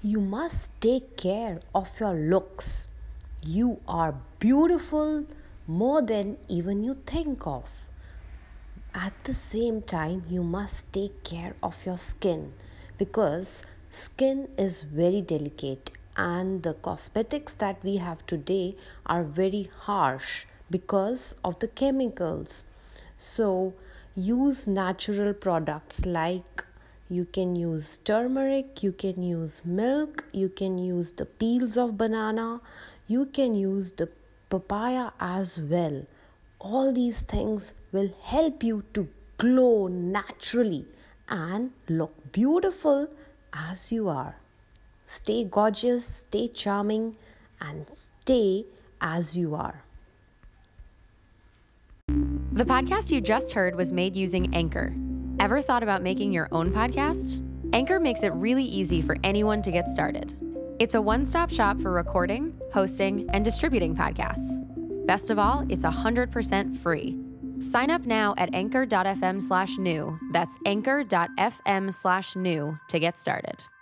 You must take care of your looks. You are beautiful more than even you think of. At the same time, you must take care of your skin because skin is very delicate and the cosmetics that we have today are very harsh because of the chemicals. So, use natural products like you can use turmeric, you can use milk, you can use the peels of banana, you can use the papaya as well. All these things will help you to glow naturally and look beautiful as you are. Stay gorgeous, stay charming, and stay as you are. The podcast you just heard was made using Anchor. Ever thought about making your own podcast? Anchor makes it really easy for anyone to get started. It's a one-stop shop for recording, hosting, and distributing podcasts. Best of all, it's 100% free. Sign up now at anchor.fm/new. That's anchor.fm/new to get started.